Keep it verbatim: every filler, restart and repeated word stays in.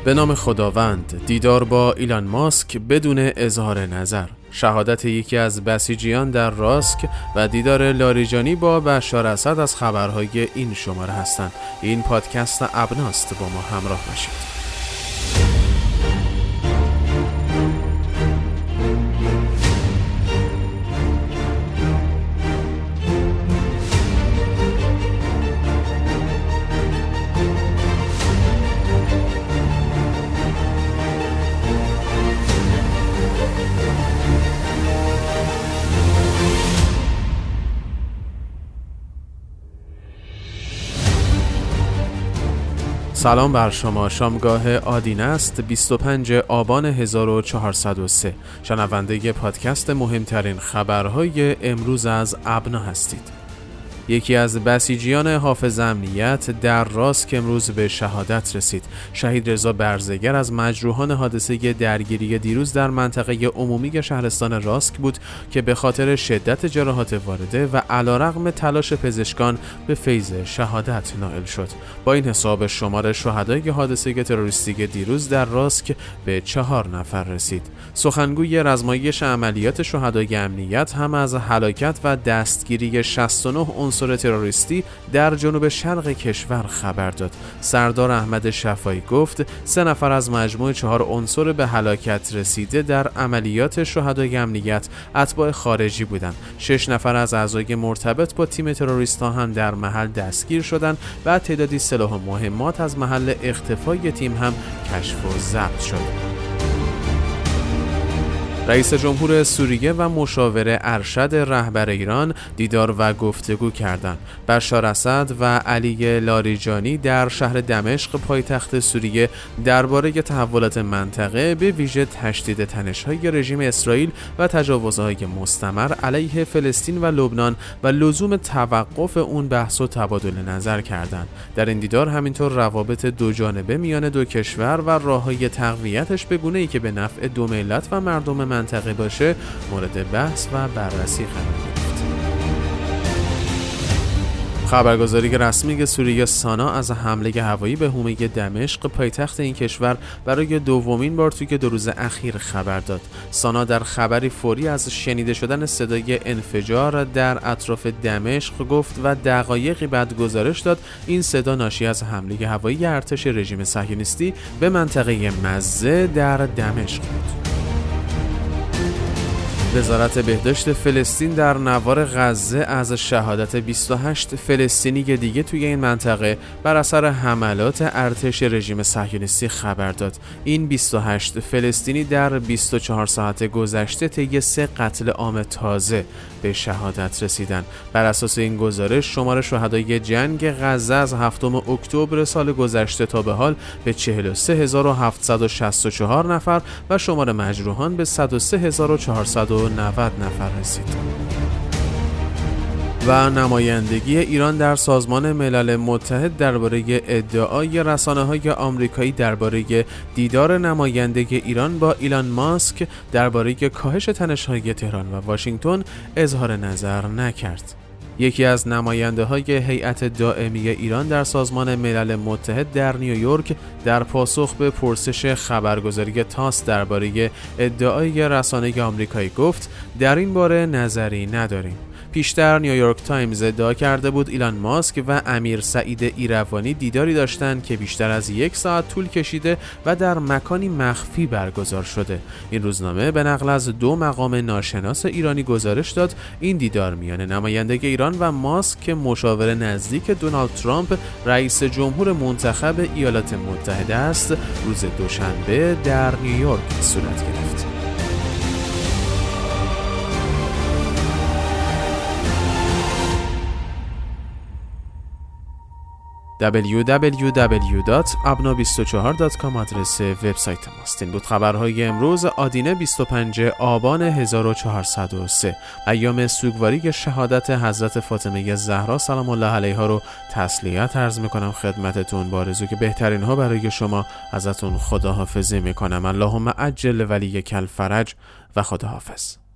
به نام خداوند. دیدار با ایلان ماسک بدون اظهار نظر، شهادت یکی از بسیجیان در راسک و دیدار لاریجانی با بشار اسد از خبرهای این شماره هستند. این پادکست ابناست، با ما همراه باشید. سلام بر شما. شامگاه آدینه است. بیست و پنجم آبان هزار و چهارصد و سه. شنونده پادکست مهمترین خبرهای امروز از ابنا هستید. یکی از بسیجیان حافظ امنیت در راسک امروز به شهادت رسید. شهید رضا برزگر از مجروحان حادثه درگیری دیروز در منطقه عمومی شهرستان راسک بود که به خاطر شدت جراحات وارده و علیرغم تلاش پزشکان به فیض شهادت نائل شد. با این حساب شمار شهدای حادثه تروریستی دیروز در راسک به چهار نفر رسید. سخنگوی رزمایش عملیات شهدای امنیت هم از هلاکت و دستگیری شصت و نه عنصر تروریستی در جنوب شرق کشور خبر داد. سردار احمد شفایی گفت سه نفر از مجموع چهار عنصر به هلاکت رسیده در عملیات شهدای امنیت اتباع خارجی بودند. شش نفر از اعضای مرتبط با تیم تروریست‌ها هم در محل دستگیر شدند و تعدادی سلاح و مهمات از محل اختفای تیم هم کشف و ضبط شد. رئیس جمهور سوریه و مشاور ارشد رهبر ایران دیدار و گفتگو کردند. بشار اسد و علی لاریجانی در شهر دمشق پایتخت سوریه درباره تحولات منطقه، به ویژه تشدید تنش‌های رژیم اسرائیل و تجاوزهای مستمر علیه فلسطین و لبنان و لزوم توقف اون بحث و تبادل نظر کردند. در این دیدار همینطور روابط دو جانبه میان دو کشور و راه‌های تقویتش به گونه‌ای که به نفع دو ملت و مردم منطقه باشه مورد بحث و بررسی قرار گرفت. خبرگزاری رسمی سوریه سانا از حمله هوایی به حومه دمشق پایتخت این کشور برای دومین بار توی دو روز اخیر خبر داد. سانا در خبری فوری از شنیده شدن صدای انفجار در اطراف دمشق گفت و دقایقی بعد گزارش داد این صدا ناشی از حمله هوایی ارتش رژیم صهیونیستی به منطقه مزه در دمشق بود. وزارت بهداشت فلسطین در نوار غزه از شهادت بیست و هشت فلسطینی دیگه توی این منطقه بر اثر حملات ارتش رژیم صهیونیستی خبر داد. این بیست و هشت فلسطینی در بیست و چهار ساعت گذشته طی سه قتل عام تازه به شهادت رسیدن. بر اساس این گزارش شمار شهدای جنگ غزه از هفتم اکتبر سال گذشته تا به حال به چهل و سه هزار و هفتصد و شصت و چهار نفر و شمار مجروحان به صد و سه هزار و چهارصد و نود نفر رسید. و نمایندگی ایران در سازمان ملل متحد درباره ادعای رسانه‌های آمریکایی درباره دیدار نماینده ایران با ایلان ماسک درباره کاهش تنش‌های تهران و واشنگتن اظهار نظر نکرد. یکی از نماینده‌های هیئت دائمی ایران در سازمان ملل متحد در نیویورک در پاسخ به پرسش خبرگزاری تاس درباره ادعای رسانه آمریکایی گفت در این باره نظری نداریم. پیشتر نیویورک تایمز ادعا کرده بود ایلان ماسک و امیر سعید ایروانی دیداری داشتند که بیشتر از یک ساعت طول کشیده و در مکانی مخفی برگزار شده. این روزنامه به نقل از دو مقام ناشناس ایرانی گزارش داد این دیدار میان نماینده ایران و ماسک که مشاور نزدیک دونالد ترامپ رئیس جمهور منتخب ایالات متحده است روز دوشنبه در نیویورک صورت گرفت. دبلیو دبلیو دبلیو دات ابنا بیست و چهار دات کام آدرس وبسایت ماست. این بود خبرهای امروز آدینه بیست و پنجم آبان هزار و چهارصد و سه. ایام سوگواری شهادت حضرت فاطمه زهرا سلام الله علیها رو تسلیت عرض میکنم خدمتتون، با آرزوی که بهترین ها برای شما ازتون خداحافظی میکنم. اللهم عجل ولیک الفرج و خداحافظ.